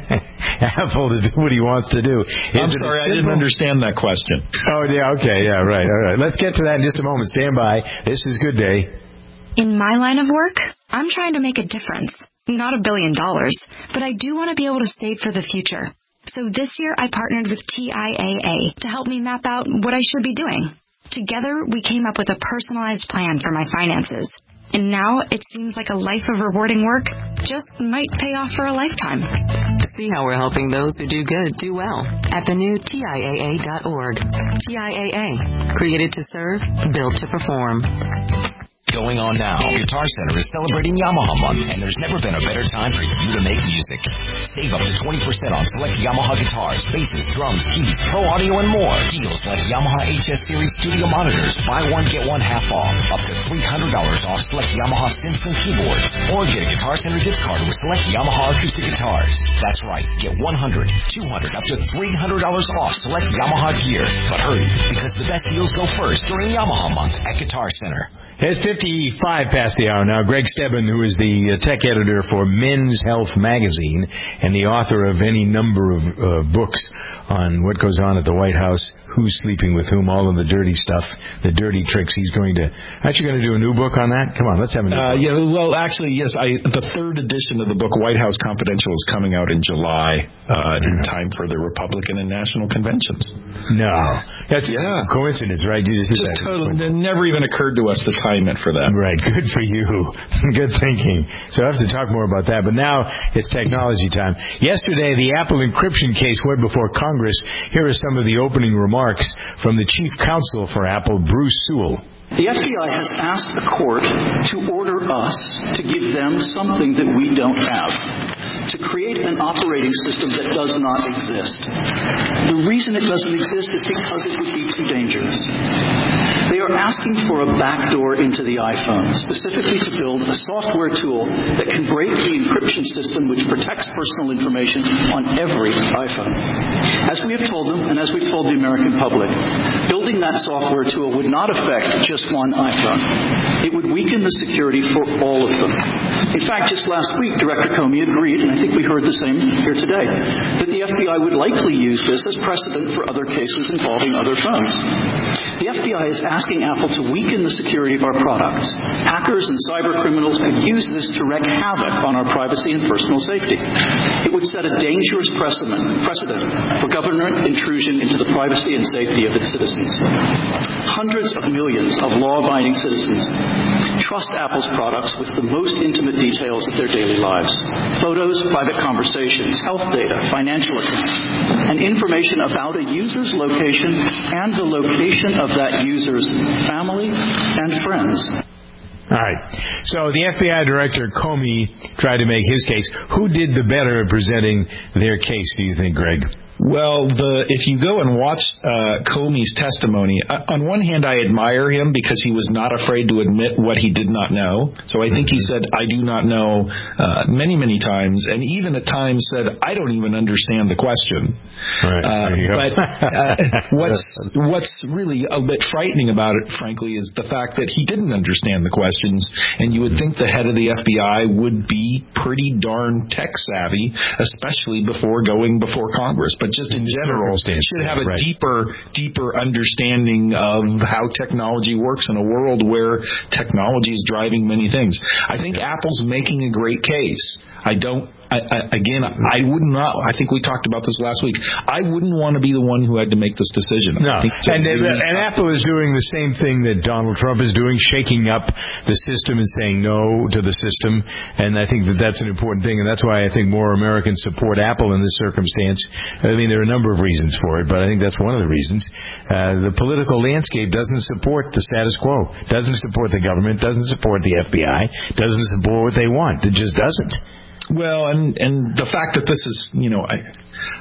Apple to do what he wants to do. Is I'm sorry, I didn't understand that question. Oh yeah, okay, yeah, right, all right. Let's get to that in just a moment. Stand by. This is Good Day. In my line of work, I'm trying to make a difference. Not a billion dollars, but I do want to be able to save for the future. So this year I partnered with T I A A to help me map out what I should be doing. Together, we came up with a personalized plan for my finances. And now it seems like a life of rewarding work just might pay off for a lifetime. See how we're helping those who do good do well at the new T I A A dot org. T I A A, created to serve, built to perform. Going on now. Guitar Center is celebrating Yamaha Month, and there's never been a better time for you to make music. Save up to twenty percent on select Yamaha guitars, basses, drums, keys, pro audio, and more. Deals like Yamaha H S Series studio monitors. Buy one, get one half off. Up to three hundred dollars off select Yamaha synths and keyboards. Or get a Guitar Center gift card with select Yamaha acoustic guitars. That's right. Get one hundred dollars, two hundred dollars, up to three hundred dollars off select Yamaha gear. But hurry, because the best deals go first during Yamaha Month at Guitar Center. It's fifty-five past the hour now. Greg Stebbin, who is the uh, tech editor for Men's Health magazine and the author of any number of uh, books on what goes on at the White House, who's sleeping with whom, all of the dirty stuff, the dirty tricks. He's going to... Aren't you going to do a new book on that? Come on, let's have a new uh, book. Yeah, well, actually, yes. I, the third edition of the book, White House Confidential, is coming out in July uh, in time for the Republican and national conventions. No. That's yeah. a coincidence, right? You just, just totally... It never even occurred to us the time for that. Right. Good for you. Good thinking. So I have to talk more about that. But now it's technology time. Yesterday, the Apple encryption case went before Congress. Here are some of the opening remarks from the chief counsel for Apple, Bruce Sewell. The F B I has asked the court to order us to give them something that we don't have. to create an operating system that does not exist. The reason it doesn't exist is because it would be too dangerous. They are asking for a backdoor into the iPhone, specifically to build a software tool that can break the encryption system which protects personal information on every iPhone. As we have told them, and as we've told the American public, building that software tool would not affect just one iPhone. It would weaken the security for all of them. In fact, just last week, Director Comey agreed, and I think we heard the same here today, that the F B I would likely use this as precedent for other cases involving other phones. The F B I is asking Apple to weaken the security of our products. Hackers and cyber criminals could use this to wreak havoc on our privacy and personal safety. It would set a dangerous precedent, precedent for government intrusion into the privacy and safety of its citizens. Hundreds of millions of law-abiding citizens trust Apple's products with the most intimate details of their daily lives. Photos, private conversations, health data, financial accounts, and information about a user's location and the location of that user's family and friends. All right. So the F B I Director Comey tried to make his case. Who did the better at presenting their case, do you think, Greg? Well, the if you go and watch uh, Comey's testimony, uh, on one hand, I admire him because he was not afraid to admit what he did not know. So I think he said, I do not know, uh, many, many times, and even at times said, I don't even understand the question. Right. Uh, but uh, what's what's really a bit frightening about it, frankly, is the fact that he didn't understand the questions, and you would think the head of the F B I would be pretty darn tech-savvy, especially before going before Congress. But just in general, should have a right. deeper, deeper understanding of how technology works in a world where technology is driving many things. I think Apple's making a great case. I don't, I, I, again, I would not, I think we talked about this last week, I wouldn't want to be the one who had to make this decision. No, I think and, and, and Apple is doing the same thing that Donald Trump is doing, shaking up the system and saying no to the system, and I think that that's an important thing, and that's why I think more Americans support Apple in this circumstance. I mean, there are a number of reasons for it, but I think that's one of the reasons. Uh, the political landscape doesn't support the status quo, doesn't support the government, doesn't support the F B I, doesn't support what they want. It just doesn't. Well, and and the fact that this is, you know, I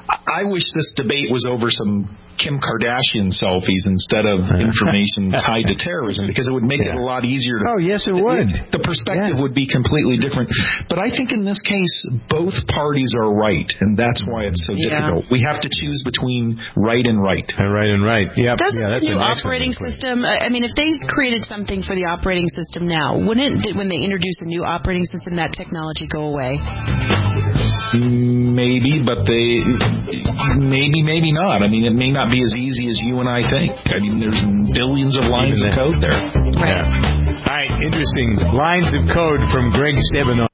I wish this debate was over some Kim Kardashian selfies instead of information tied to terrorism, because it would make yeah. it a lot easier to... Oh, yes, it would. The perspective yeah. would be completely different. But I think in this case, both parties are right, and that's why it's so yeah. difficult. We have to choose between right and right. And right and right. Yep. Doesn't yeah, that's the new an operating system, I mean, if they created something for the operating system now, wouldn't, when they introduce a new operating system, that technology go away? Maybe, but they... Maybe, maybe not. I mean, it may not be as easy as you and I think. I mean, there's billions of lines of code there. Right. Yeah. All right, interesting lines of code from Greg Stebanow.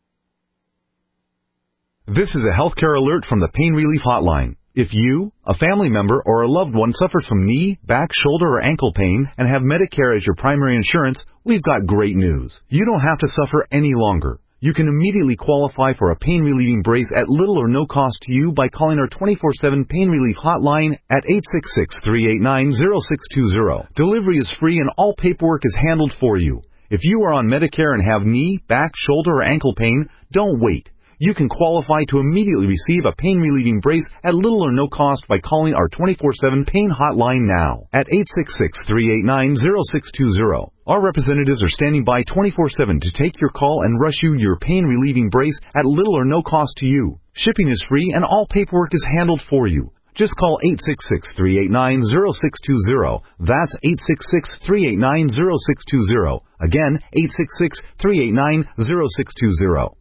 This is a healthcare alert from the Pain Relief Hotline. If you, a family member, or a loved one suffers from knee, back, shoulder, or ankle pain and have Medicare as your primary insurance, we've got great news. You don't have to suffer any longer. You can immediately qualify for a pain-relieving brace at little or no cost to you by calling our twenty-four seven Pain Relief Hotline at eight six six, three eight nine, zero six two zero. Delivery is free and all paperwork is handled for you. If you are on Medicare and have knee, back, shoulder, or ankle pain, don't wait. You can qualify to immediately receive a pain-relieving brace at little or no cost by calling our twenty-four seven Pain Hotline now at eight six six, three eight nine, zero six two zero. Our representatives are standing by twenty-four seven to take your call and rush you your pain-relieving brace at little or no cost to you. Shipping is free and all paperwork is handled for you. Just call eight six six, three eight nine, zero six two zero. That's eight six six, three eight nine, zero six two zero. Again, eight six six, three eight nine, zero six two zero.